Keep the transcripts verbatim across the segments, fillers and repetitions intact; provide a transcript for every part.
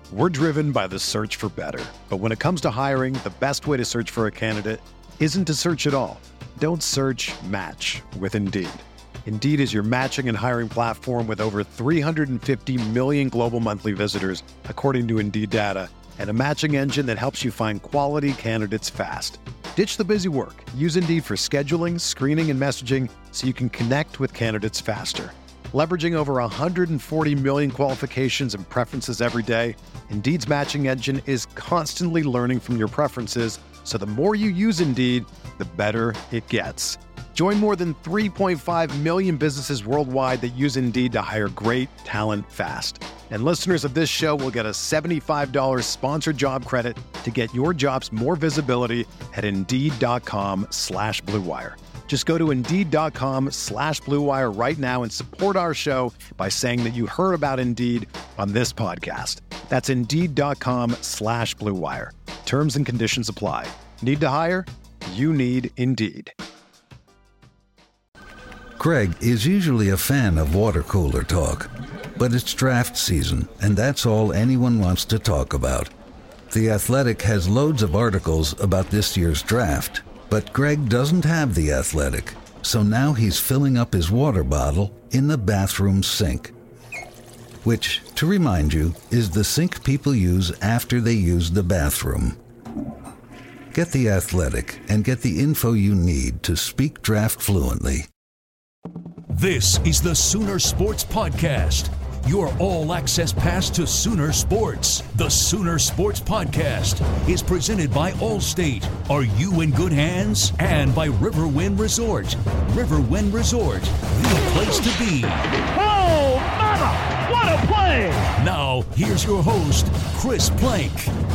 We're driven by the search for better. But when it comes to hiring, the best way to search for a candidate isn't to search at all. Don't search, match with Indeed. Indeed is your matching and hiring platform with over three hundred fifty million global monthly visitors, according to Indeed data, and a matching engine that helps you find quality candidates fast. Ditch the busy work. Use Indeed for scheduling, screening, and messaging so you can connect with candidates faster. Leveraging over one hundred forty million qualifications and preferences every day, Indeed's matching engine is constantly learning from your preferences, so the more you use Indeed, the better it gets. Join more than three point five million businesses worldwide that use Indeed to hire great talent fast. And listeners of this show will get a seventy-five dollars sponsored job credit to get your jobs more visibility at Indeed.com slash Blue Wire. Just go to Indeed.com slash Blue Wire right now and support our show by saying that you heard about Indeed on this podcast. That's Indeed.com slash Blue Wire. Terms and conditions apply. Need to hire? You need Indeed. Craig is usually a fan of water cooler talk, but it's draft season, and that's all anyone wants to talk about. The Athletic has loads of articles about this year's draft, but Greg doesn't have The Athletic, so now he's filling up his water bottle in the bathroom sink. Which, to remind you, is the sink people use after they use the bathroom. Get The Athletic and get the info you need to speak draft fluently. This is the Sooner Sports Podcast, your all-access pass to Sooner Sports. The Sooner Sports Podcast is presented by Allstate. Are you in good hands? And by Riverwind Resort. Riverwind Resort, the place to be. Oh, mama! What a play! Now, here's your host, Chris Plank.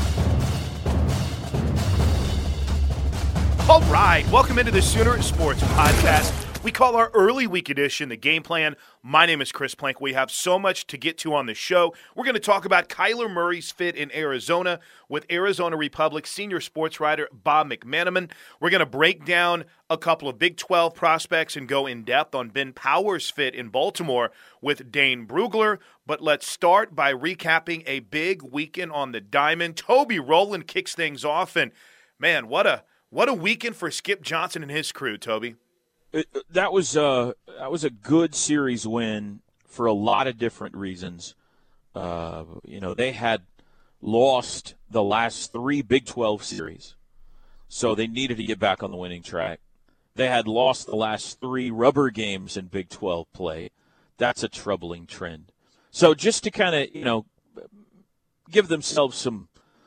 All right, welcome into the Sooner Sports Podcast. We call our early week edition the Game Plan. My name is Chris Plank. We have so much to get to on the show. We're going to talk about Kyler Murray's fit in Arizona with Arizona Republic senior sports writer Bob McManaman. We're going to break down a couple of Big twelve prospects and go in depth on Ben Powers' fit in Baltimore with Dane Brugler. But let's start by recapping a big weekend on the diamond. Toby Rowland kicks things off, and man, what a what a weekend for Skip Johnson and his crew, Toby. It, that was uh, that was a good series win for a lot of different reasons. Uh, you know, they had lost the last three Big twelve series, so they needed to get back on the winning track. They had lost the last three rubber games in Big twelve play. That's a troubling trend. So just to kind of, you know, give themselves some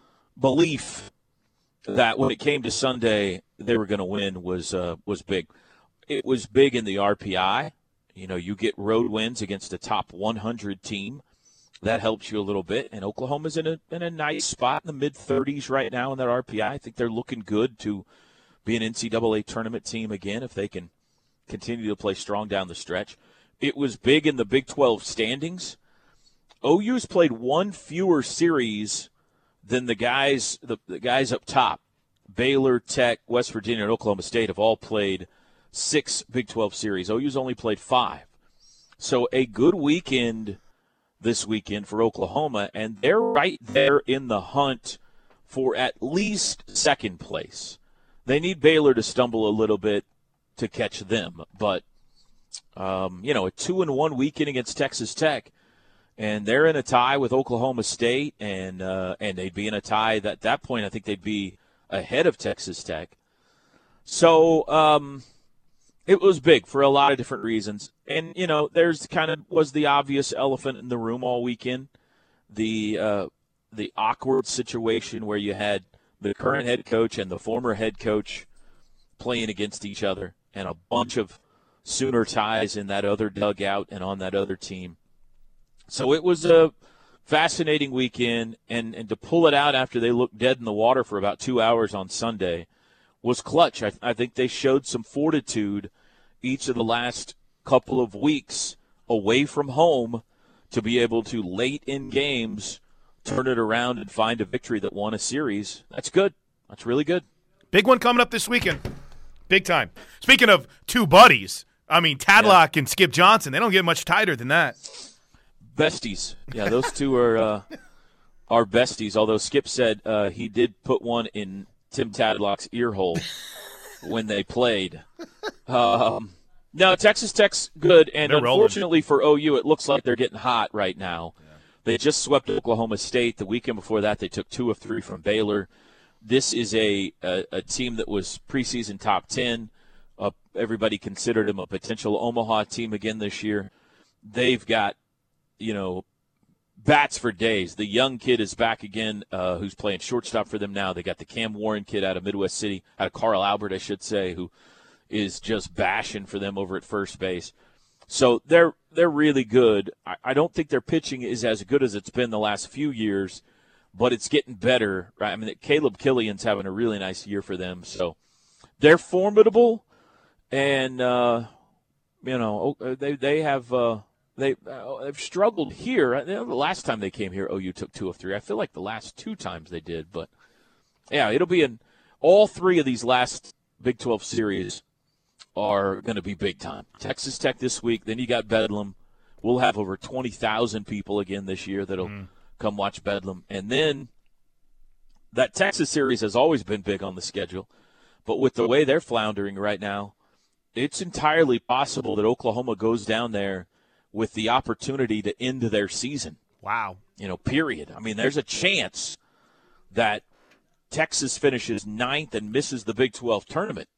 belief that when it came to Sunday they were going to win was uh, was big. It was big in the R P I. You know, you get road wins against a top one hundred team. That helps you a little bit. And Oklahoma's in a in a nice spot in the mid thirties right now in that R P I. I think they're looking good to be an N C double A tournament team again if they can continue to play strong down the stretch. It was big in the Big twelve standings. O U's played one fewer series than the guys the, the guys up top. Baylor, Tech, West Virginia, and Oklahoma State have all played six Big twelve series. O U's only played five. So a good weekend this weekend for Oklahoma, and they're right there in the hunt for at least second place. They need Baylor to stumble a little bit to catch them, but um, you know, a two and one weekend against Texas Tech, and they're in a tie with Oklahoma State, and uh, and they'd be in a tie that at that point I think they'd be ahead of Texas Tech. So um, it was big for a lot of different reasons. And, you know, there's kind of was the obvious elephant in the room all weekend, the uh, the awkward situation where you had the current head coach and the former head coach playing against each other and a bunch of Sooner ties in that other dugout and on that other team. So it was a fascinating weekend, and, and to pull it out after they looked dead in the water for about two hours on Sunday was clutch. I, I think they showed some fortitude each of the last couple of weeks away from home to be able to, late in games, turn it around and find a victory that won a series. That's good. That's really good. Big one coming up this weekend. Big time. Speaking of two buddies, I mean, Tadlock yeah. and Skip Johnson, they don't get much tighter than that. Besties. Yeah, those two are uh, our besties, although Skip said uh, he did put one in Tim Tadlock's ear hole when they played. Um, no, Texas Tech's good, and they're unfortunately rolling. for O U, it looks like they're getting hot right now. Yeah. They just swept Oklahoma State. The weekend before that, they took two of three from Baylor. This is a, a, a team that was preseason top ten. Uh, everybody considered them a potential Omaha team again this year. They've got, you know, bats for days. The young kid is back again, uh, who's playing shortstop for them now. They got the Cam Warren kid out of Midwest City, out of Carl Albert, I should say, who is just bashing for them over at first base. So they're they're really good. I, I don't think their pitching is as good as it's been the last few years, but it's getting better. Right? I mean, Caleb Killian's having a really nice year for them. So they're formidable, and uh, you know they they have uh, they uh, they've struggled here. The last time they came here, O U took two of three. I feel like the last two times they did, but yeah, it'll be in all three of these last Big twelve series are going to be big time. Texas Tech this week, then you got Bedlam. We'll have over twenty thousand people again this year that'll mm. come watch Bedlam. And then that Texas series has always been big on the schedule, but with the way they're floundering right now, it's entirely possible that Oklahoma goes down there with the opportunity to end their season. Wow. You know, period. I mean, there's a chance that Texas finishes ninth and misses the Big twelve tournament.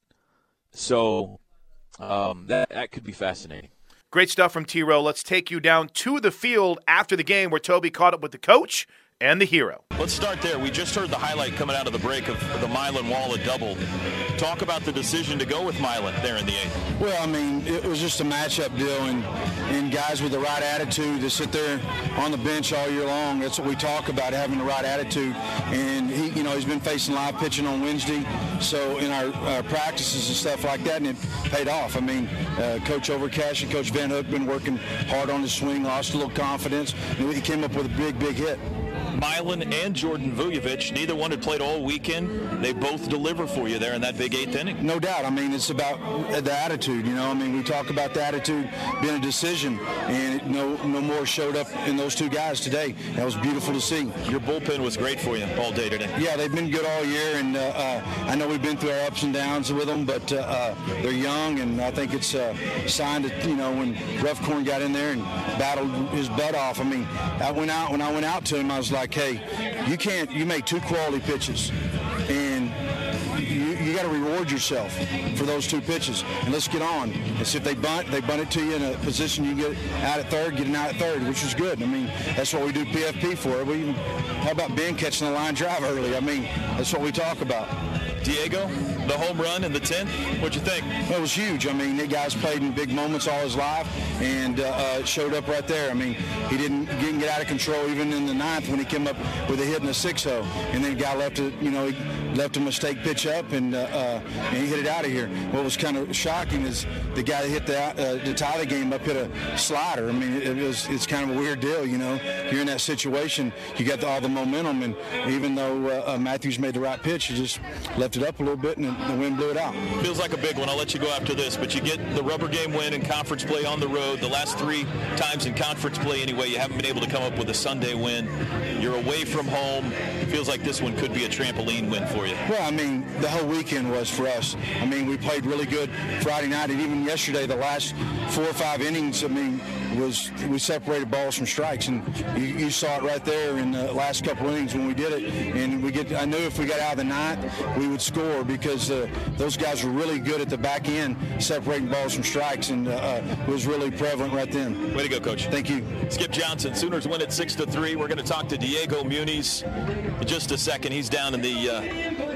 So um, that, that could be fascinating. Great stuff from T-Row. Let's take you down to the field after the game where Toby caught up with the coach and the hero. Let's start there. We just heard the highlight coming out of the break of the Milan Waller double. Talk about the decision to go with Milan there in the eighth. Well, I mean, it was just a matchup deal, and, and guys with the right attitude that sit there on the bench all year long. That's what we talk about, having the right attitude. And he, you know, he's been facing live pitching on Wednesday, so in our, our practices and stuff like that, and it paid off. I mean, uh, Coach Overcash and Coach Van Hook been working hard on his swing, lost a little confidence, and he came up with a big, big hit. Milan and Jordan Vujovic, neither one had played all weekend. They both deliver for you there in that big eighth inning. No doubt. I mean, it's about the attitude, you know. I mean, we talk about the attitude being a decision, and no no more showed up in those two guys today. That was beautiful to see. Your bullpen was great for you all day today. Yeah, they've been good all year, and uh, uh, I know we've been through our ups and downs with them, but uh, uh, they're young, and I think it's a sign that, you know, when Ruffcorn got in there and battled his butt off. I mean, I went out when I went out to him, I was like, hey, you can't, you make two quality pitches, and you, you got to reward yourself for those two pitches, and let's get on. And so if they bunt, they bunt it to you in a position you get out at third, getting out at third, which is good. I mean, that's what we do P F P for. We even, how about Ben catching the line drive early? I mean, that's what we talk about. Diego, the home run in the tenth, what'd you think? It was huge. I mean, the guy's played in big moments all his life, and uh, uh, showed up right there. I mean, he didn't, didn't get out of control even in the ninth when he came up with a hit in a six oh, and then the guy left it, you know, he left a mistake pitch up, and, uh, uh, and he hit it out of here. What was kind of shocking is the guy that hit the uh, to tie the game up hit a slider. I mean, it, it was it's kind of a weird deal, you know. You're in that situation, you got the, all the momentum, and even though uh, uh, Matthews made the right pitch, he just left it up a little bit, and the wind blew it out. Feels like a big one. I'll let you go after this, but you get the rubber game win in conference play on the road. The last three times in conference play anyway, you haven't been able to come up with a Sunday win. You're away from home. Feels like this one could be a trampoline win for you. Well, I mean, the whole weekend was for us. I mean, we played really good Friday night, and even yesterday, the last four or five innings, I mean, was we separated balls from strikes, and you, you saw it right there in the last couple innings when we did it. And we get, I knew if we got out of the ninth, we would score, because uh, those guys were really good at the back end, separating balls from strikes, and uh, uh, it was really prevalent right then. Way to go, Coach. Thank you. Skip Johnson, Sooners win at six to three. We're going to talk to Diego Muniz in just a second. He's down in the uh,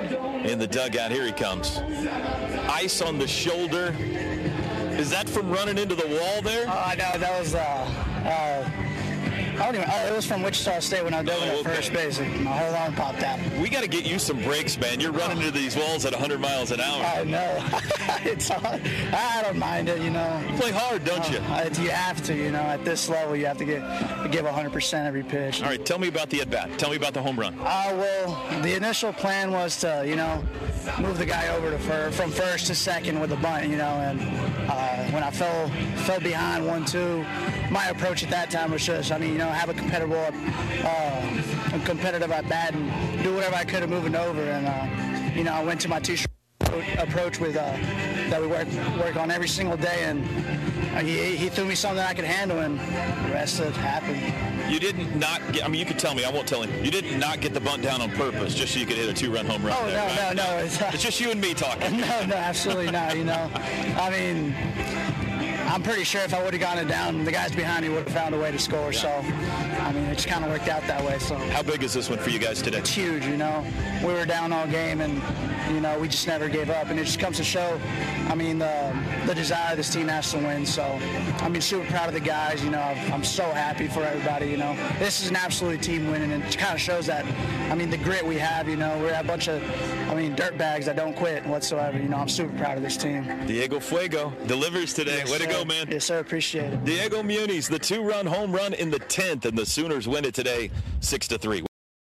in the dugout. Here he comes. Ice on the shoulder. Is that from running into the wall there? Oh, uh, no, that was, uh, uh, I don't even, oh, it was from Wichita State when I dove oh, at okay. first base. My whole arm popped out. We got to get you some breaks, man. You're running into these walls at one hundred miles an hour. I know. It's hard. I don't mind it, you know. You play hard, don't uh, you? I, you have to, you know. At this level, you have to get give one hundred percent every pitch. All right, tell me about the at-bat. Tell me about the home run. Uh, well, the initial plan was to, you know, move the guy over to fir- from first to second with a bunt, you know, and uh, when I fell fell behind one two, my approach at that time was just, I mean, you know, have a competitive uh, competitive at bat and do whatever I could to moving over. And, uh, you know, I went to my two-shot approach with uh, that we work work on every single day, and uh, he, he threw me something I could handle, and the rest of it happened. You didn't not get, I mean, you could tell me, I won't tell him. You didn't not get the bunt down on purpose just so you could hit a two-run home run. Oh, there, no, right? no, no. It's, uh, it's just you and me talking. No, no, absolutely not, you know. I mean, I'm pretty sure if I would have gotten it down, the guys behind me would have found a way to score. Yeah. So, I mean, it just kind of worked out that way. So. How big is this one for you guys today? It's huge, you know. We were down all game, and, you know, we just never gave up. And it just comes to show, I mean, the, the desire this team has to win. So, I mean, super proud of the guys. You know, I'm so happy for everybody, you know. This is an absolute team win, and it kind of shows that, I mean, the grit we have, you know. We're a bunch of, I mean, dirt bags that don't quit whatsoever. You know, I'm super proud of this team. Diego Fuego delivers today. Yes, Way sir. to go, man. Yes, sir. Appreciate it. Diego Muniz, the two-run home run in the tenth, and the Sooners win it today, six to three.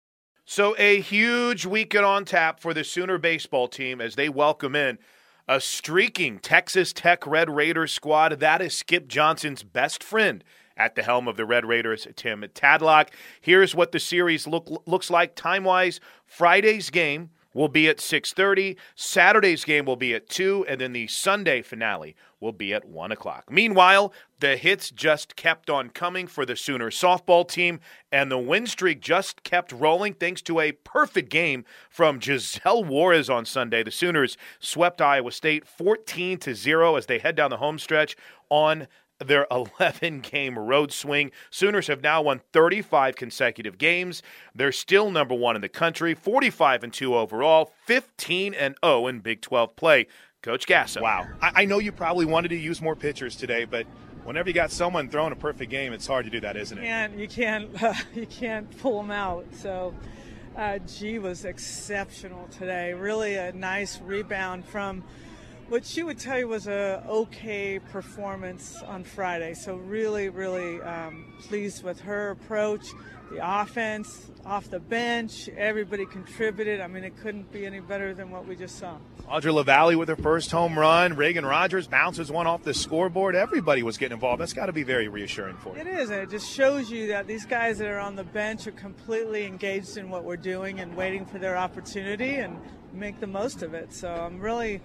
So a huge weekend on tap for the Sooner baseball team as they welcome in a streaking Texas Tech Red Raiders squad. That is Skip Johnson's best friend at the helm of the Red Raiders, Tim Tadlock. Here's what the series look, looks like time-wise. Friday's game will be at six thirty, Saturday's game will be at two, and then the Sunday finale will be at one o'clock. Meanwhile, the hits just kept on coming for the Sooner softball team, and the win streak just kept rolling thanks to a perfect game from Giselle Juarez on Sunday. The Sooners swept Iowa State fourteen to zero as they head down the home stretch on their eleven-game road swing. Sooners have now won thirty-five consecutive games. They're still number one in the country, forty-five and two overall, fifteen and oh in Big twelve play. Coach Gasso. Wow. I, I know you probably wanted to use more pitchers today, but whenever you got someone throwing a perfect game, it's hard to do that, isn't it? You can't, you can't, uh, you can't pull them out. So uh, G was exceptional today. Really a nice rebound from what she would tell you was a okay performance on Friday. So really, really um, pleased with her approach, the offense, off the bench. Everybody contributed. I mean, it couldn't be any better than what we just saw. Audra LaValle with her first home run. Reagan Rogers bounces one off the scoreboard. Everybody was getting involved. That's got to be very reassuring for you. It is, and it just shows you that these guys that are on the bench are completely engaged in what we're doing and waiting for their opportunity and make the most of it. So I'm really,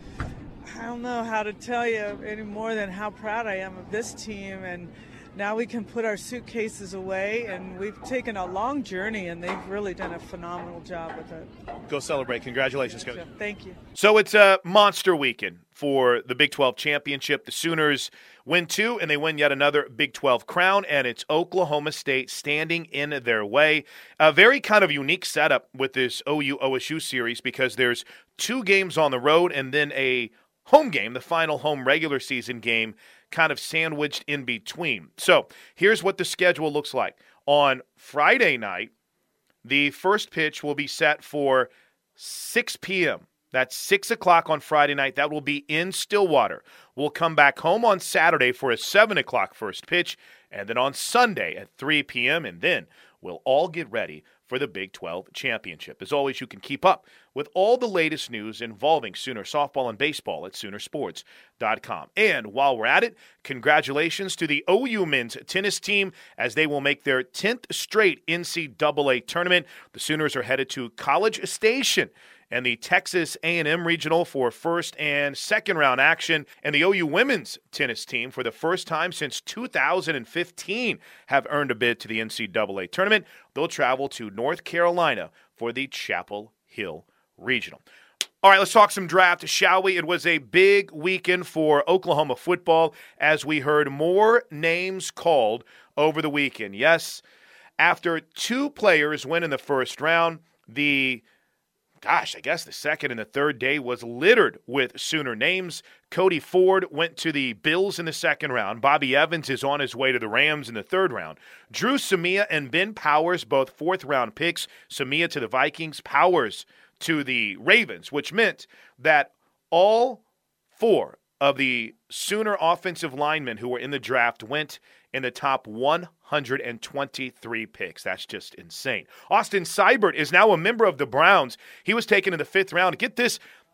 I don't know how to tell you any more than how proud I am of this team. And now we can put our suitcases away, and we've taken a long journey, and they've really done a phenomenal job with it. Go celebrate. Congratulations, Coach. Thank you. So it's a monster weekend for the Big twelve championship. The Sooners win two, and they win yet another Big twelve crown, and it's Oklahoma State standing in their way. A very kind of unique setup with this O U O S U series because there's two games on the road and then a home game, the final home regular season game, kind of sandwiched in between. So here's what the schedule looks like. On Friday night, the first pitch will be set for six p.m. That's six o'clock on Friday night. That will be in Stillwater. We'll come back home on Saturday for a seven o'clock first pitch, and then on Sunday at three p.m., and then we'll all get ready for the Big twelve championship. As always, you can keep up with all the latest news involving Sooner softball and baseball at Sooner Sports dot com. And while we're at it, congratulations to the O U men's tennis team as they will make their tenth straight N C double A tournament. The Sooners are headed to College Station and the Texas A and M Regional for first and second round action. And the O U women's tennis team, for the first time since two thousand fifteen, have earned a bid to the N C double A tournament. They'll travel to North Carolina for the Chapel Hill Regional. All right, let's talk some draft, shall we? It was a big weekend for Oklahoma football as we heard more names called over the weekend. Yes, after two players went in the first round, the Gosh, I guess the second and the third day was littered with Sooner names. Cody Ford went to the Bills in the second round. Bobby Evans is on his way to the Rams in the third round. Drew Samia and Ben Powers, both fourth-round picks. Samia to the Vikings, Powers to the Ravens, which meant that all four of the Sooner offensive linemen who were in the draft went in the top one hundred twenty-three picks. That's just insane. Austin Seibert is now a member of the Browns. He was taken in the fifth round. Get this,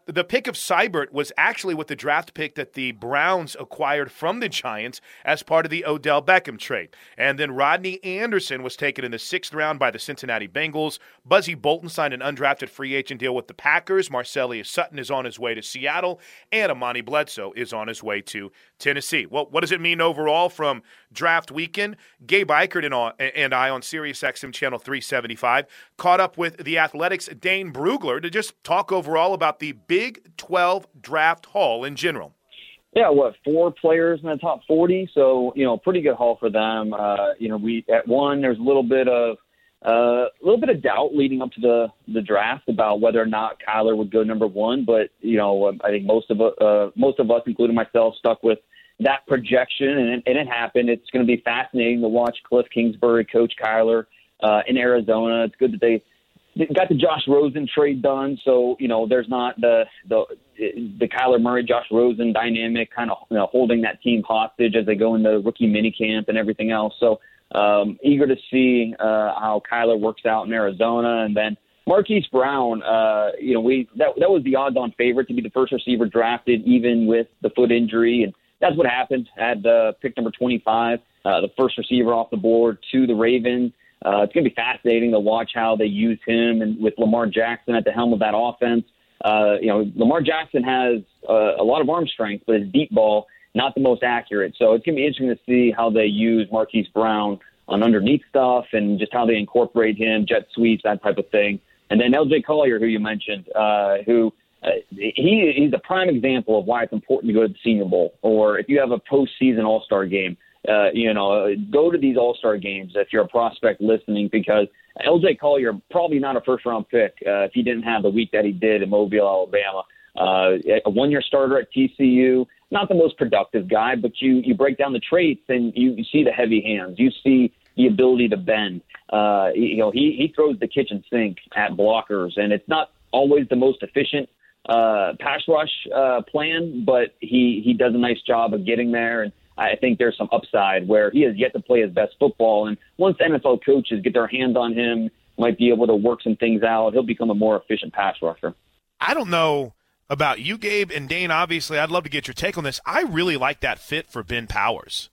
the pick of Seibert was actually with the draft pick that the Browns acquired from the Giants as part of the Odell Beckham trade. And then Rodney Anderson was taken in the sixth round by the Cincinnati Bengals. Buzzy Bolton signed an undrafted free agent deal with the Packers. Marcelius Sutton is on his way to Seattle. And Amani Bledsoe is on his way to Tennessee. Well, what does it mean overall from draft weekend? Gabe Eichert and, and I on SiriusXM Channel three seventy-five caught up with the Athletics' Dane Brugler to just talk overall about the Big twelve draft haul in general. Yeah, what, four players in the top forty? So, you know, pretty good haul for them. Uh, you know, we at one, there's a little bit of uh, a little bit of doubt leading up to the, the draft about whether or not Kyler would go number one. But, you know, I think most of uh, most of us, including myself, stuck with that projection, and it, and it happened. It's going to be fascinating to watch Cliff Kingsbury coach Kyler uh, in Arizona. It's good that they got the Josh Rosen trade done, so you know there's not the the the Kyler Murray, Josh Rosen dynamic kind of you know, holding that team hostage as they go into rookie minicamp and everything else. So um, eager to see uh, how Kyler works out in Arizona, and then Marquise Brown. Uh, you know we that that was the odds-on favorite to be the first receiver drafted, even with the foot injury, and that's what happened at uh, pick number twenty-five, uh, the first receiver off the board to the Ravens. Uh, it's going to be fascinating to watch how they use him, and with Lamar Jackson at the helm of that offense. Uh, you know, Lamar Jackson has uh, a lot of arm strength, but his deep ball, not the most accurate. So it's going to be interesting to see how they use Marquise Brown on underneath stuff and just how they incorporate him, jet sweeps, that type of thing. And then L J Collier, who you mentioned, uh, who uh, he he's a prime example of why it's important to go to the Senior Bowl, or if you have a postseason All-Star game. Uh, you know, go to these All-Star games if you're a prospect listening, because L J Collier, probably not a first-round pick uh, if he didn't have the week that he did in Mobile, Alabama. Uh, a one-year starter at T C U, not the most productive guy, but you, you break down the traits and you, you see the heavy hands. You see the ability to bend. Uh, you know, he, he throws the kitchen sink at blockers, and it's not always the most efficient uh, pass rush uh, plan, but he, he does a nice job of getting there, and I think there's some upside where he has yet to play his best football. And once N F L coaches get their hands on him, might be able to work some things out, he'll become a more efficient pass rusher. I don't know about you, Gabe, and Dane, obviously. I'd love to get your take on this. I really like that fit for Ben Powers.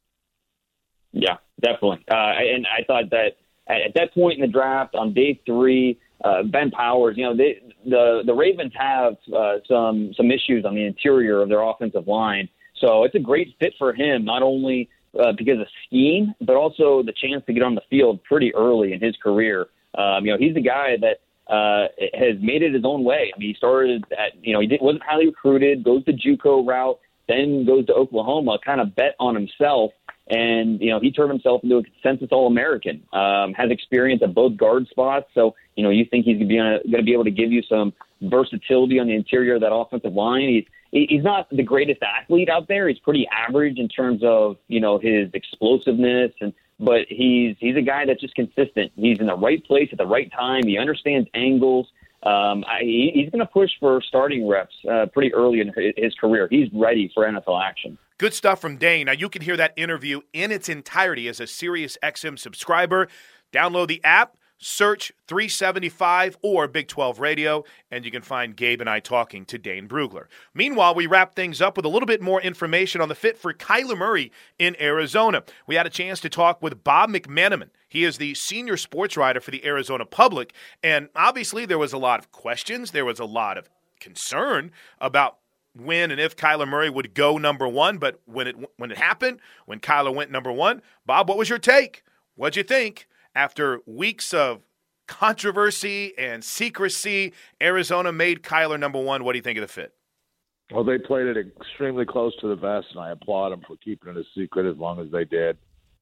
Yeah, definitely. Uh, and I thought that at that point in the draft, on day three, uh, Ben Powers, you know, they, the, the Ravens have uh, some some issues on the interior of their offensive line. So it's a great fit for him, not only uh, because of scheme, but also the chance to get on the field pretty early in his career. Um, you know, he's the guy that uh, has made it his own way. I mean, he started at, you know, he didn't, wasn't highly recruited, goes the JUCO route, then goes to Oklahoma, kind of bet on himself. And, you know, he turned himself into a consensus All-American, um, has experience at both guard spots. So, you know, you think he's going to be able to give you some versatility on the interior of that offensive line. He's, He's not the greatest athlete out there. He's pretty average in terms of, you know, his explosiveness, and but he's he's a guy that's just consistent. He's in the right place at the right time. He understands angles. Um, I, he, he's going to push for starting reps uh, pretty early in his career. He's ready for N F L action. Good stuff from Dane. Now, you can hear that interview in its entirety as a SiriusXM subscriber. Download the app. Search three seventy-five or Big twelve Radio, and you can find Gabe and I talking to Dane Brugler. Meanwhile, we wrap things up with a little bit more information on the fit for Kyler Murray in Arizona. We had a chance to talk with Bob McMenamin. He is the senior sports writer for the Arizona Public, and obviously there was a lot of questions. There was a lot of concern about when and if Kyler Murray would go number one, but when it when it happened, when Kyler went number one, Bob, what was your take? What'd you think? After weeks of controversy and secrecy, Arizona made Kyler number one. What do you think of the fit? Well, they played it extremely close to the vest, and I applaud them for keeping it a secret as long as they did.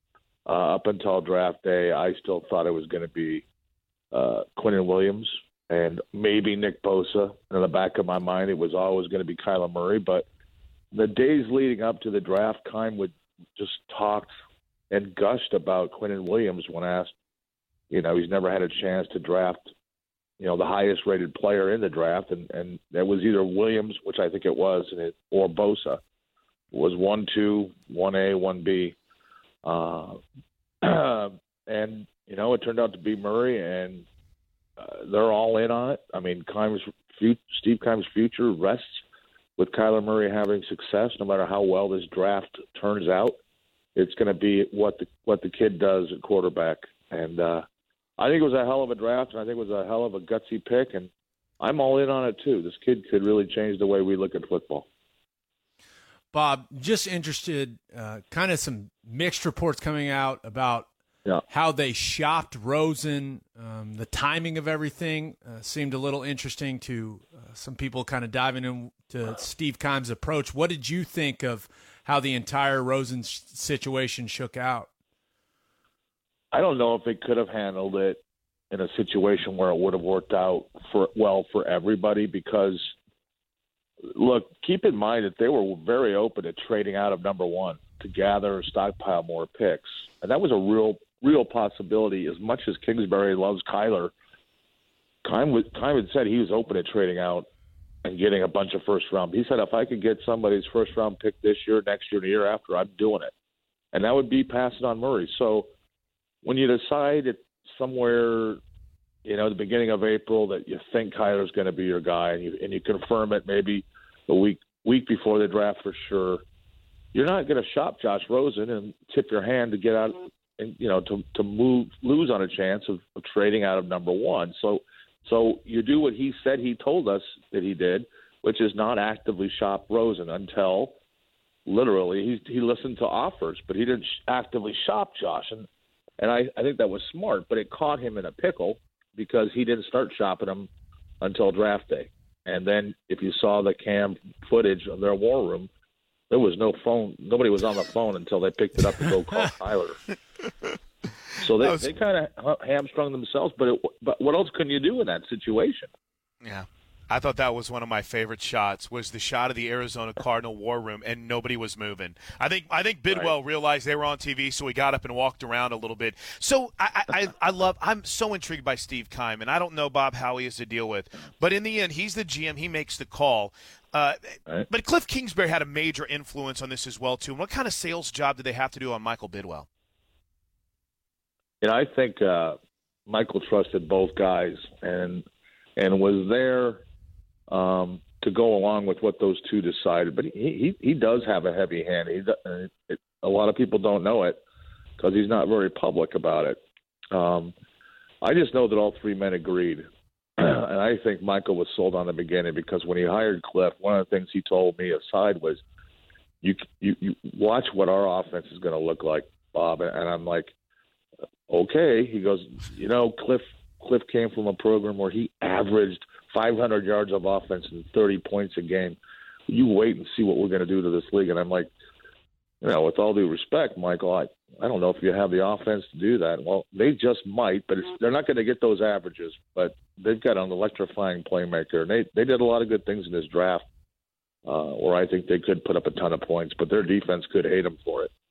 Uh, up until draft day, I still thought it was going to be uh, Quinnen Williams and maybe Nick Bosa. In the back of my mind, it was always going to be Kyler Murray. But the days leading up to the draft, Kime would just talked and gushed about Quinnen Williams when asked. You know, he's never had a chance to draft, you know, the highest rated player in the draft. And, and it was either Williams, which I think it was, and it, or Bosa. It was one, two, one A, one B. Uh, and, you know, it turned out to be Murray. And uh, they're all in on it. I mean, Keim's, Steve Keim's future rests with Kyler Murray having success, no matter how well this draft turns out. It's going to be what the what the kid does at quarterback. And uh, I think it was a hell of a draft, and I think it was a hell of a gutsy pick, and I'm all in on it too. This kid could really change the way we look at football. Bob, just interested, uh, kind of some mixed reports coming out about yeah. how they shopped Rosen. Um, the timing of everything uh, seemed a little interesting to uh, some people kind of diving into Steve Keim's approach. What did you think of how the entire Rosen situation shook out? I don't know if they could have handled it in a situation where it would have worked out for well for everybody because, look, keep in mind that they were very open to trading out of number one to gather or stockpile more picks. And that was a real real possibility. As much as Kingsbury loves Kyler, Keim, was, Keim had said he was open to trading out and getting a bunch of first round. He said, if I could get somebody's first round pick this year, next year, the year after, I'm doing it. And that would be passing on Murray. So when you decide it somewhere, you know, the beginning of April that you think Kyler's going to be your guy and you, and you confirm it maybe the week week before the draft for sure, you're not going to shop Josh Rosen and tip your hand to get out and, you know, to, to move, lose on a chance of, of trading out of number one. So, so you do what he said he told us that he did, which is not actively shop Rosen until literally he, he listened to offers, but he didn't actively shop Josh. And, and I, I think that was smart, but it caught him in a pickle because he didn't start shopping him until draft day. And then if you saw the cam footage of their war room, there was no phone. Nobody was on the phone until they picked it up to go call Kyler. So they, was... they kind of hamstrung themselves. But it, but what else can you do in that situation? Yeah. I thought that was one of my favorite shots, was the shot of the Arizona Cardinal war room, and nobody was moving. I think I think Bidwell right. realized they were on T V, so he got up and walked around a little bit. So I, I, I love – I'm so intrigued by Steve Keim, and I don't know, Bob, how he is to deal with. But in the end, he's the G M. He makes the call. Uh, right. But Cliff Kingsbury had a major influence on this as well, too. And what kind of sales job did they have to do on Michael Bidwell? You know, I think uh, Michael trusted both guys and and was there – Um, to go along with what those two decided. But he he, he does have a heavy hand. He, it, a lot of people don't know it because he's not very public about it. Um, I just know that all three men agreed. And I think Michael was sold on the beginning because when he hired Cliff, one of the things he told me aside was, you, you, you watch what our offense is going to look like, Bob. And I'm like, okay. He goes, you know, Cliff Cliff came from a program where he averaged five hundred yards of offense and thirty points a game. You wait and see what we're going to do to this league. And I'm like, you know, with all due respect, Michael, I, I don't know if you have the offense to do that. Well, they just might, but it's, they're not going to get those averages. But they've got an electrifying playmaker. And they, they did a lot of good things in this draft uh, where I think they could put up a ton of points, but their defense could hate them for it.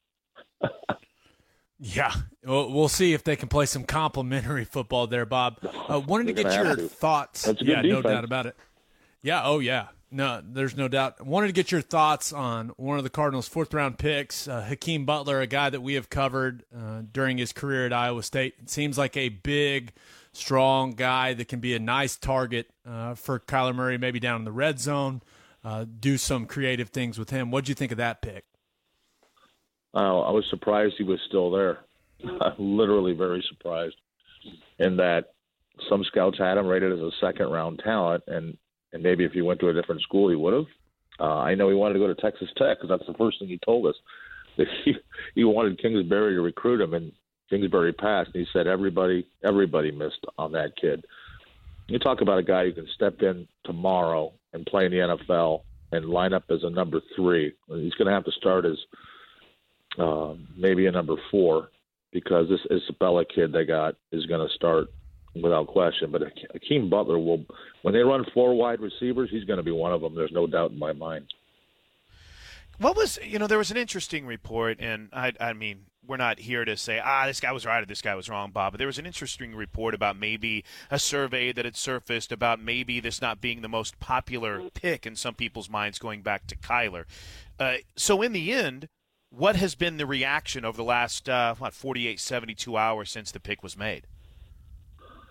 Yeah, well, we'll see if they can play some complimentary football there, Bob. Uh, wanted to get your to. thoughts. That's a yeah, good no defense. doubt about it. Yeah, oh yeah, no, there's no doubt. Wanted to get your thoughts on one of the Cardinals' fourth-round picks, uh, Hakeem Butler, a guy that we have covered uh, during his career at Iowa State. It seems like a big, strong guy that can be a nice target uh, for Kyler Murray, maybe down in the red zone, uh, do some creative things with him. What did you think of that pick? Uh, I was surprised he was still there. Literally very surprised. In that some scouts had him rated as a second-round talent, and, and maybe if he went to a different school, he would have. Uh, I know he wanted to go to Texas Tech because that's the first thing he told us. He, he wanted Kingsbury to recruit him, and Kingsbury passed. And he said everybody, everybody missed on that kid. You talk about a guy who can step in tomorrow and play in the N F L and line up as a number three. He's going to have to start as Uh, maybe a number four, because this Isabella kid they got is going to start without question. But Hakeem Butler will, when they run four wide receivers, he's going to be one of them. There's no doubt in my mind. What was, you know, there was an interesting report, and I, I mean, we're not here to say, ah, this guy was right or this guy was wrong, Bob, but there was an interesting report about maybe a survey that had surfaced about maybe this not being the most popular pick in some people's minds going back to Kyler. Uh, so in the end, what has been the reaction over the last, uh, what, forty-eight, seventy-two hours since the pick was made?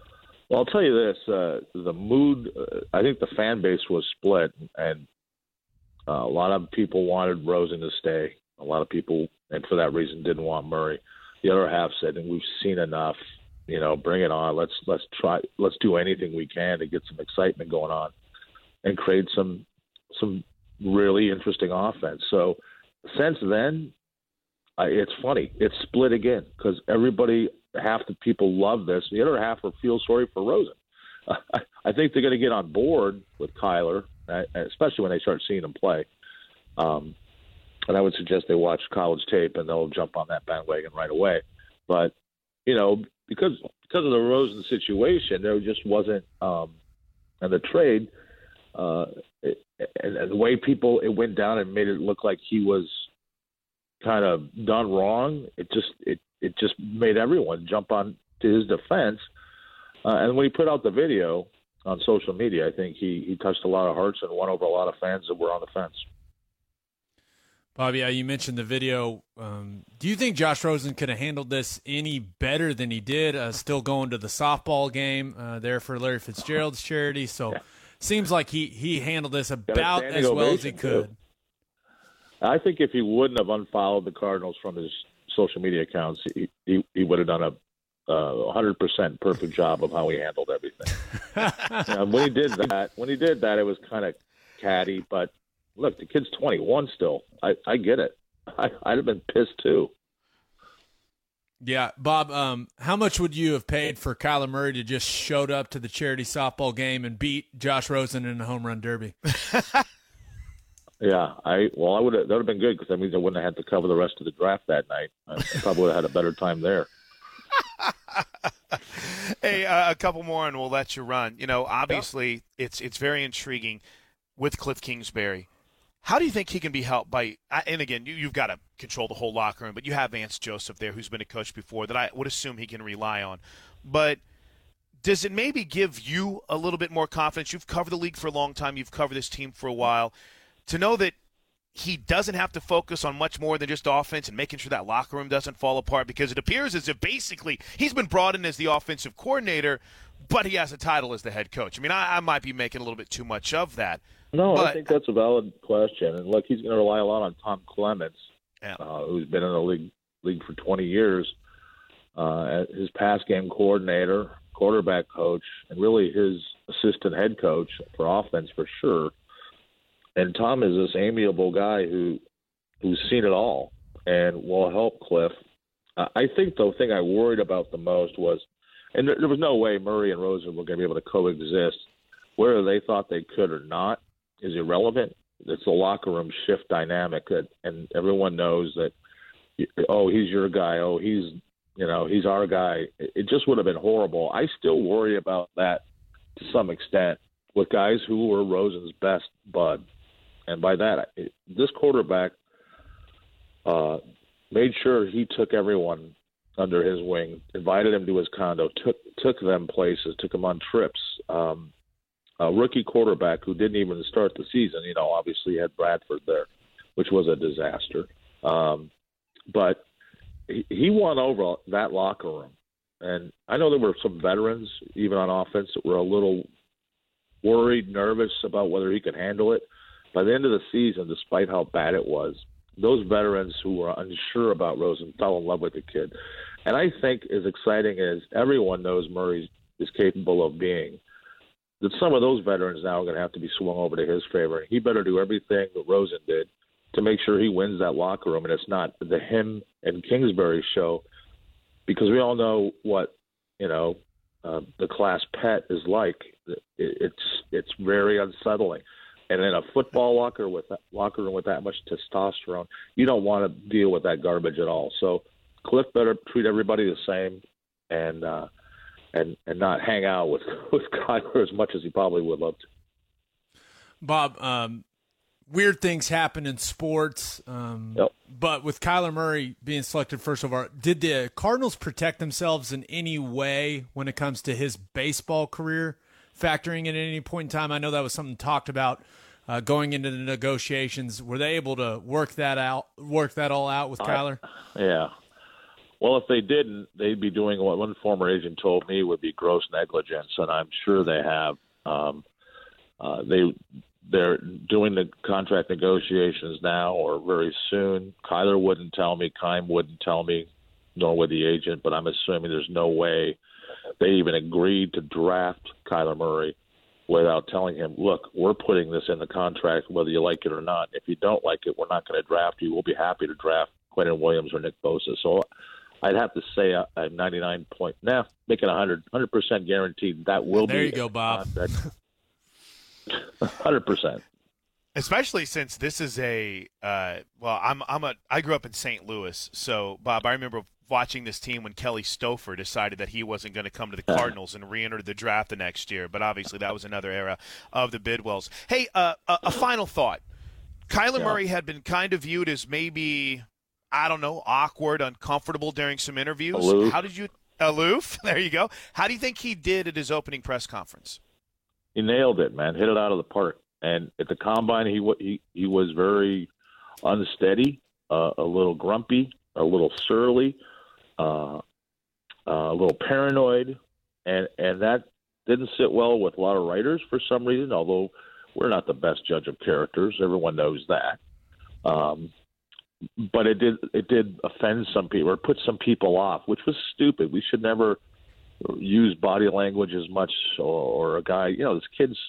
Well, I'll tell you this: uh, the mood. Uh, I think the fan base was split, and uh, a lot of people wanted Rosen to stay. A lot of people, and for that reason, didn't want Murray. The other half said, "And we've seen enough. You know, bring it on. Let's let's try. Let's do anything we can to get some excitement going on, and create some some really interesting offense." So, since then, uh, it's funny. It's split again because everybody. Half the people love this. The other half will feel sorry for Rosen. Uh, I, I think they're going to get on board with Kyler, uh, especially when they start seeing him play. Um, and I would suggest they watch college tape, and they'll jump on that bandwagon right away. But, you know, because because of the Rosen situation, there just wasn't um, – and the trade, uh, it, and, and the way people – it went down and made it look like he was kind of done wrong. It just – it It just made everyone jump on to his defense. Uh, and when he put out the video on social media, I think he, he touched a lot of hearts and won over a lot of fans that were on the fence. Bobby, yeah, you mentioned the video. Um, do you think Josh Rosen could have handled this any better than he did, uh, still going to the softball game uh, there for Larry Fitzgerald's charity? So yeah. Seems like he, he handled this about as well as he could. Too. I think if he wouldn't have unfollowed the Cardinals from his social media accounts, he, he, he would have done a uh, one hundred percent perfect job of how he handled everything. And when he did that, when he did that, it was kind of catty. But look, the kid's twenty-one still. I, I get it. I, I'd have been pissed too. Yeah, Bob. Um, how much would you have paid for Kyler Murray to just showed up to the charity softball game and beat Josh Rosen in the home run derby? Yeah, I well, I would have. That would have been good because that means I wouldn't have had to cover the rest of the draft that night. I probably would have had a better time there. Hey, uh, a couple more, and we'll let you run. You know, obviously, yeah. it's it's very intriguing with Cliff Kingsbury. How do you think he can be helped by? And again, you, you've got to control the whole locker room, but you have Vance Joseph there, who's been a coach before, that I would assume he can rely on. But does it maybe give you a little bit more confidence? You've covered the league for a long time. You've covered this team for a while. To know that he doesn't have to focus on much more than just offense and making sure that locker room doesn't fall apart, because it appears as if basically he's been brought in as the offensive coordinator, but he has a title as the head coach. I mean, I, I might be making a little bit too much of that. No, but, I think that's a valid question. And look, he's going to rely a lot on Tom Clements, yeah. uh, who's been in the league league for twenty years, uh, his pass game coordinator, quarterback coach, and really his assistant head coach for offense for sure. And Tom is this amiable guy who who's seen it all and will help Cliff. Uh, I think the thing I worried about the most was, and there, there was no way Murray and Rosen were going to be able to coexist. Whether they thought they could or not is irrelevant. It's a locker room shift dynamic, that, and everyone knows that, oh, he's your guy. Oh, he's, you know, he's our guy. It just would have been horrible. I still worry about that to some extent with guys who were Rosen's best bud. And by that, this quarterback uh, made sure he took everyone under his wing, invited him to his condo, took took them places, took them on trips. Um, a rookie quarterback who didn't even start the season, you know, obviously had Bradford there, which was a disaster. Um, but he, he won over that locker room. And I know there were some veterans, even on offense, that were a little worried, nervous about whether he could handle it. By the end of the season, despite how bad it was, those veterans who were unsure about Rosen fell in love with the kid. And I think as exciting as everyone knows Murray is capable of being, that some of those veterans now are going to have to be swung over to his favor. He better do everything that Rosen did to make sure he wins that locker room, and it's not the him and Kingsbury show, because we all know what, you know, uh, the class pet is like. It, it's it's very unsettling. And in a football locker with that, locker room with that much testosterone, you don't want to deal with that garbage at all. So Cliff better treat everybody the same, and uh, and and not hang out with with Kyler as much as he probably would love to. Bob, um, weird things happen in sports, um, yep. but with Kyler Murray being selected first overall, did the Cardinals protect themselves in any way when it comes to his baseball career? Factoring in at any point in time, I know that was something talked about uh, going into the negotiations. Were they able to work that out, work that all out with Kyler? I, yeah. Well, if they didn't, they'd be doing what one former agent told me would be gross negligence, and I'm sure they have. Um, uh, they they're doing the contract negotiations now or very soon. Kyler wouldn't tell me, Keim wouldn't tell me, nor would the agent. But I'm assuming there's no way they even agreed to draft Kyler Murray without telling him, look, we're putting this in the contract whether you like it or not. If you don't like it, we're not going to draft you. We'll be happy to draft Quinnen Williams or Nick Bosa. So I'd have to say a, a ninety-nine point, nah, make it one hundred, one hundred percent guaranteed that will there be. There you go, Bob. one hundred percent. Especially since this is a uh, well, I'm I'm a I grew up in Saint Louis, so Bob, I remember watching this team when Kelly Stouffer decided that he wasn't going to come to the Cardinals and re-enter the draft the next year. But obviously, that was another era of the Bidwells. Hey, uh, a, a final thought: Kyler yeah. Murray had been kind of viewed as maybe, I don't know, awkward, uncomfortable during some interviews. Aloof. How did you aloof? There you go. How do you think he did at his opening press conference? He nailed it, man. Hit it out of the park. And at the combine, he he he was very unsteady, uh, a little grumpy, a little surly, uh, uh, a little paranoid, and and that didn't sit well with a lot of writers for some reason. Although we're not the best judge of characters, everyone knows that. Um, but it did it did offend some people or put some people off, which was stupid. We should never use body language as much, or, or a guy, you know, this kid's.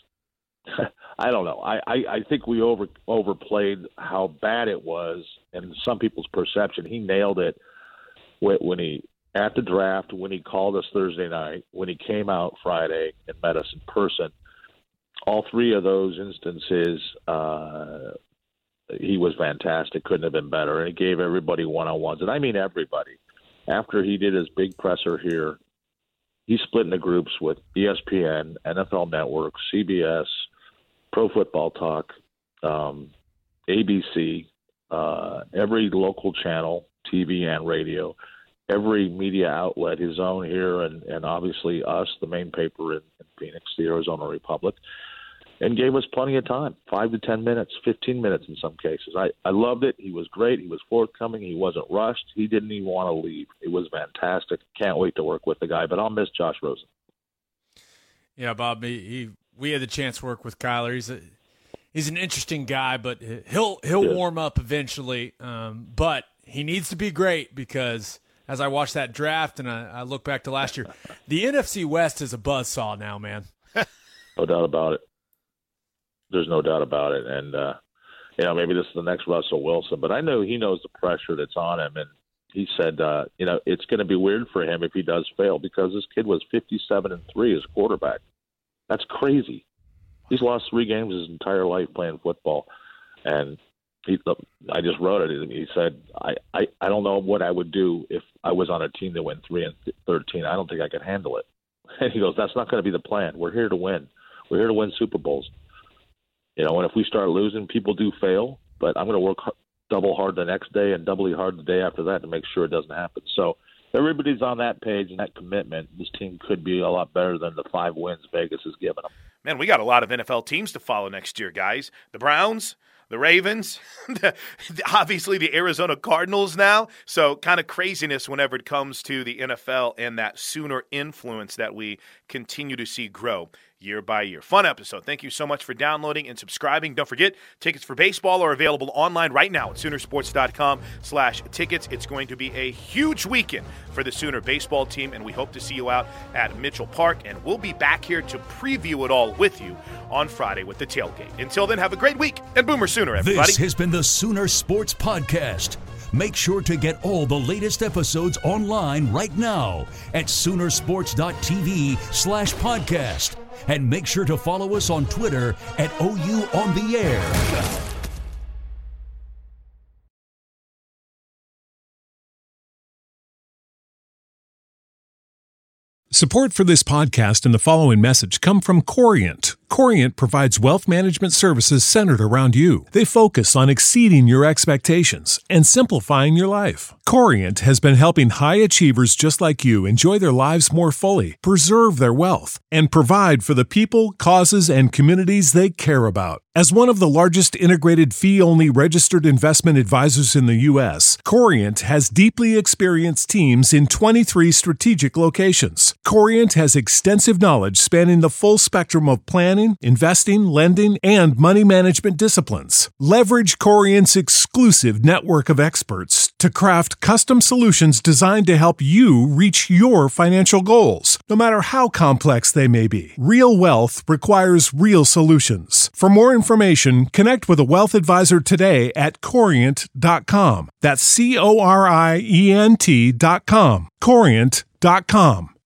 I don't know. I, I, I think we over overplayed how bad it was, and some people's perception. He nailed it when, when he at the draft, when he called us Thursday night, when he came out Friday and met us in person. All three of those instances, uh, he was fantastic. Couldn't have been better, and he gave everybody one-on-ones, and I mean everybody. After he did his big presser here, he split into groups with E S P N, N F L Network, C B S, Pro Football Talk, um, A B C, uh, every local channel, T V and radio, every media outlet, his own here, and, and obviously us, the main paper in, in Phoenix, the Arizona Republic, and gave us plenty of time, five to ten minutes, fifteen minutes in some cases. I, I loved it. He was great. He was forthcoming. He wasn't rushed. He didn't even want to leave. It was fantastic. Can't wait to work with the guy, but I'll miss Josh Rosen. Yeah, Bob, he, he we had the chance to work with Kyler. He's a he's an interesting guy, but he'll he'll yeah. warm up eventually. Um, but he needs to be great because as I watch that draft and I, I look back to last year, the N F C West is a buzzsaw now, man. No doubt about it. There's no doubt about it. And, uh, you know, maybe this is the next Russell Wilson, but I know he knows the pressure that's on him. And he said, uh, you know, it's going to be weird for him if he does fail because this kid was fifty-seven and three as quarterback. That's crazy. He's lost three games his entire life playing football. And he, I just wrote it. He said, I, I, I don't know what I would do if I was on a team that went three and thirteen. I don't think I could handle it. And he goes, that's not going to be the plan. We're here to win. We're here to win Super Bowls. You know, and if we start losing, people do fail. But I'm going to work double hard the next day and doubly hard the day after that to make sure it doesn't happen. So everybody's on that page and that commitment. This team could be a lot better than the five wins Vegas has given them. Man, we got a lot of N F L teams to follow next year, guys. The Browns, the Ravens, the, obviously the Arizona Cardinals now. So kind of craziness whenever it comes to the N F L and that Sooner influence that we continue to see grow year by year. Fun episode. Thank you so much for downloading and subscribing. Don't forget, tickets for baseball are available online right now at Soonersports.com slash tickets. It's going to be a huge weekend for the Sooner baseball team, and we hope to see you out at Mitchell Park. And we'll be back here to preview it all with you on Friday with the tailgate. Until then, have a great week, and Boomer Sooner, everybody. This has been the Sooner Sports Podcast. Make sure to get all the latest episodes online right now at Soonersports.tv slash podcast. And make sure to follow us on Twitter at O U on the air. Support for this podcast and the following message come from Corient. Corient provides wealth management services centered around you. They focus on exceeding your expectations and simplifying your life. Corient has been helping high achievers just like you enjoy their lives more fully, preserve their wealth, and provide for the people, causes, and communities they care about. As one of the largest integrated fee-only registered investment advisors in the U S, Corient has deeply experienced teams in twenty-three strategic locations. Corient has extensive knowledge spanning the full spectrum of planning, investing, lending, and money management disciplines. Leverage Corient's exclusive network of experts to craft custom solutions designed to help you reach your financial goals, no matter how complex they may be. Real wealth requires real solutions. For more information, connect with a wealth advisor today at corient dot com. That's C O R I E N T dot com. corient dot com.